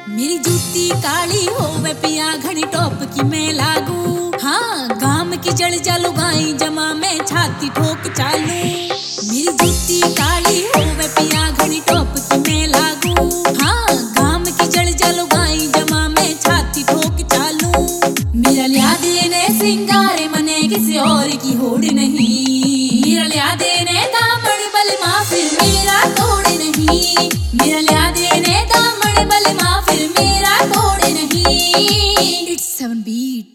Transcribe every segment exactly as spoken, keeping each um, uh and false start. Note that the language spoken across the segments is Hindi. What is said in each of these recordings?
मेरी जूती काली होवे पिया घड़ी टॉप की मैं लागू। हाँ गाम की जड़ जालू गाई जमा में छाती ठोक चालू। मेरी जूती काली होवे पिया घड़ी टॉप की मैं लागू। हाँ गाम की जड़ जालू गाई जमा में छाती ठोक चालू। मेरा लिया देने सिंगारे मने किसी और की होड़ नहीं। मेरा लिया देने दामन बल माँ फिर मेरा तोड़ नहीं। मेरा लिया देने दामन बल माँ फिर मेरा तोड़ नहीं। It's seven beat.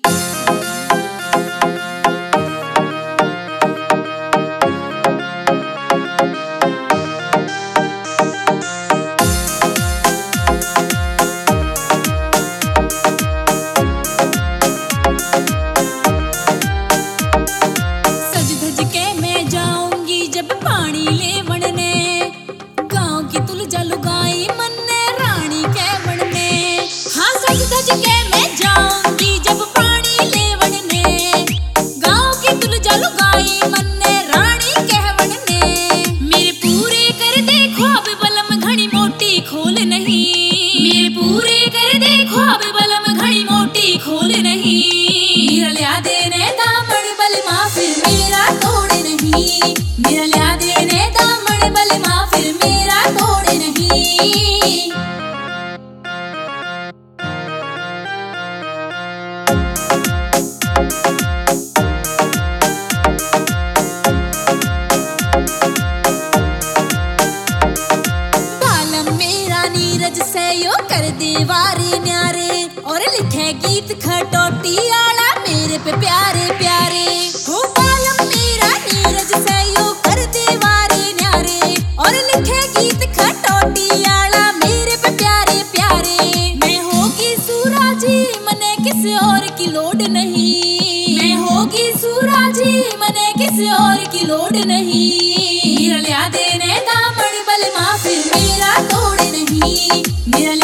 पानी ले बनने गाँव की तुल जलुगाई मन्ने रानी के बनने। हाँ सज धज के मैं जाऊंगी जब पानी ले बनने गाँव की तुल जलुगाई मन्ने रानी के बनने। मेरे पूरे कर दे ख्वाब बलम घड़ी मोटी खोल नहीं। मेरे पूरे कर दे ख्वाब बलम घड़ी मोटी खोल नहीं। मेरा लिया देने दामन बल माँ फिर मेरा तोड़ नहीं। मेरा लिया देने दामन बल माँ फिर मेरा तोड़ नहीं। बालम मेरा नीरज से यो कर दे वारे न्यारे और लिखे गीत खटोटी आला मेरे पे प्यारे प्यारे। हो बालम मेरा नीरज से यो कर दे वारे न्यारे और लिखे गीत खटोटी आला मेरे पे प्यारे प्यारे। मैं होगी सूराजी मने किसी और की लोड नहीं। मैं होगी सूराजी मने किसी और की लोड नहीं। मेरा लिया देने दामन बल माँ फिर मेरा तोड़ नहीं। मेरा